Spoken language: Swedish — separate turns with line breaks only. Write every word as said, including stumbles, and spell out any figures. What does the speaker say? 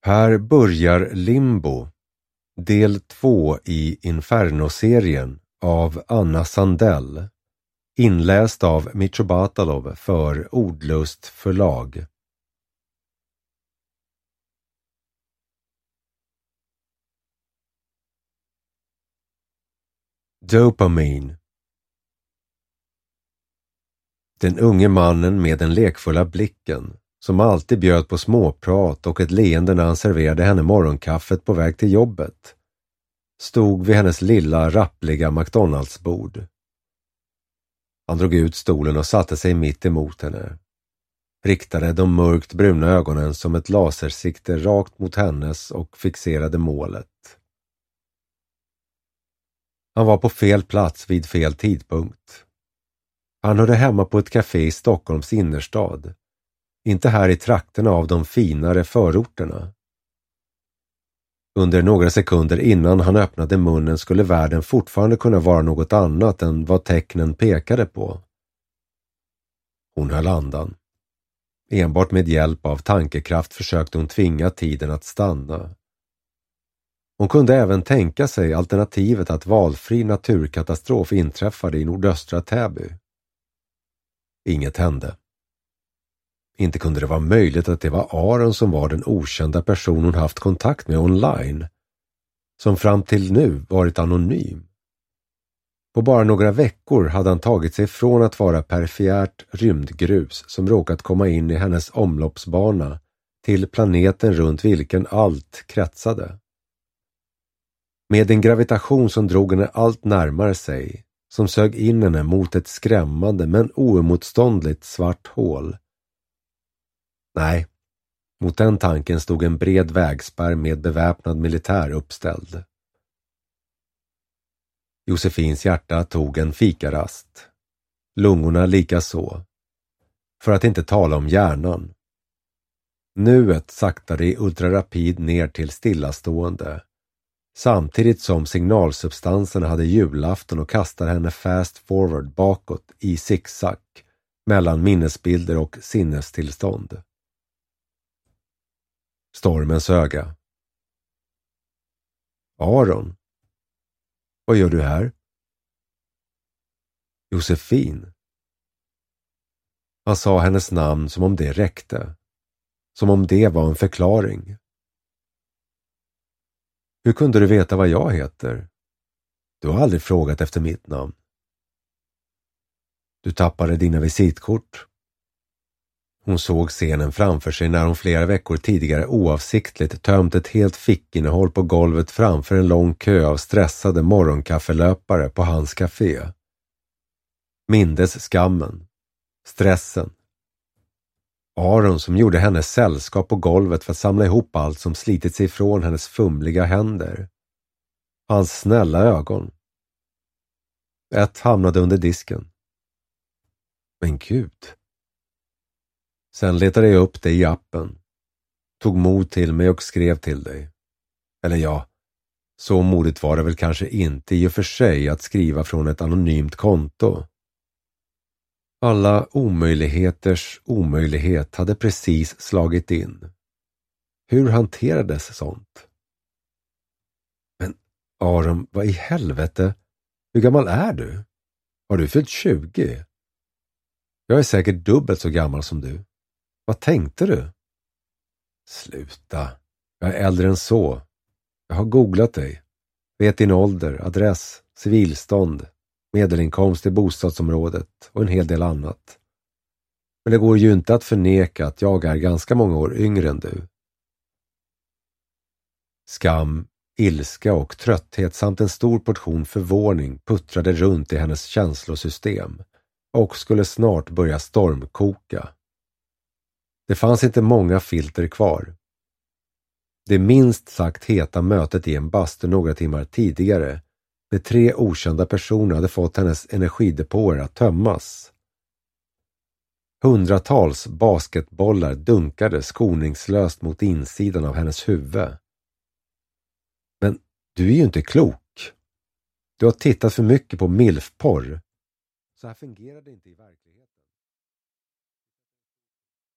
Här börjar Limbo, del två i Inferno-serien av Anna Sandell, inläst av Micho Batalov för Ordlust förlag. Dopamine. Den unge mannen med den lekfulla blicken, som alltid bjöd på småprat och ett leende när han serverade henne morgonkaffet på väg till jobbet, stod vid hennes lilla, rappliga McDonalds-bord. Han drog ut stolen och satte sig mitt emot henne, riktade de mörkt bruna ögonen som ett lasersikte rakt mot hennes och fixerade målet. Han var på fel plats vid fel tidpunkt. Han hörde hemma på ett café i Stockholms innerstad, inte här i trakterna av de finare förorterna. Under några sekunder innan han öppnade munnen skulle världen fortfarande kunna vara något annat än vad tecknen pekade på. Hon höll andan. Enbart med hjälp av tankekraft försökte hon tvinga tiden att stanna. Hon kunde även tänka sig alternativet att valfri naturkatastrof inträffade i nordöstra Täby. Inget hände. Inte kunde det vara möjligt att det var Aron som var den okända person hon haft kontakt med online, som fram till nu varit anonym. På bara några veckor hade han tagit sig från att vara perifert rymdgrus som råkat komma in i hennes omloppsbana till planeten runt vilken allt kretsade. Med en gravitation som drog henne allt närmare sig, som sög in henne mot ett skrämmande men oemotståndligt svart hål. Nej, mot den tanken stod en bred vägspärr med beväpnad militär uppställd. Josefins hjärta tog en fikarast. Lungorna lika så. För att inte tala om hjärnan. Nuet saktade i ultrarapid ner till stillastående. Samtidigt som signalsubstanserna hade julafton och kastade henne fast forward bakåt i zigzag mellan minnesbilder och sinnestillstånd. Stormens öga. Aron? Vad gör du här? Josefin. Han sa hennes namn som om det räckte. Som om det var en förklaring. Hur kunde du veta vad jag heter? Du har aldrig frågat efter mitt namn. Du tappade dina visitkort. Hon såg scenen framför sig när hon flera veckor tidigare oavsiktligt tömt ett helt fickinnehåll på golvet framför en lång kö av stressade morgonkaffelöpare på hans café. Mindes skammen, stressen. Aron som gjorde hennes sällskap på golvet för att samla ihop allt som slitit sig ifrån hennes fumliga händer. Hans snälla ögon. Ett hamnade under disken. Men gud. Sen letade jag upp dig i appen. Tog mod till mig och skrev till dig. Eller ja, så modigt var det väl kanske inte i och för sig att skriva från ett anonymt konto. Alla omöjligheters omöjlighet hade precis slagit in. Hur hanterades sånt? Men Aron, vad i helvete? Hur gammal är du? Har du fyllt tjugo? Jag är säkert dubbelt så gammal som du. Vad tänkte du? Sluta. Jag är äldre än så. Jag har googlat dig. Vet din ålder, adress, civilstånd, medelinkomst i bostadsområdet och en hel del annat. Men det går ju inte att förneka att jag är ganska många år yngre än du. Skam, ilska och trötthet samt en stor portion förvåning puttrade runt i hennes känslosystem och skulle snart börja stormkoka. Det fanns inte många filter kvar. Det minst sagt heta mötet i en bastu några timmar tidigare, där tre okända personer hade fått hennes energidepåer att tömmas. Hundratals basketbollar dunkade skoningslöst mot insidan av hennes huvud. Men du är ju inte klok. Du har tittat för mycket på milfporr. Så här fungerar det inte i verkligheten.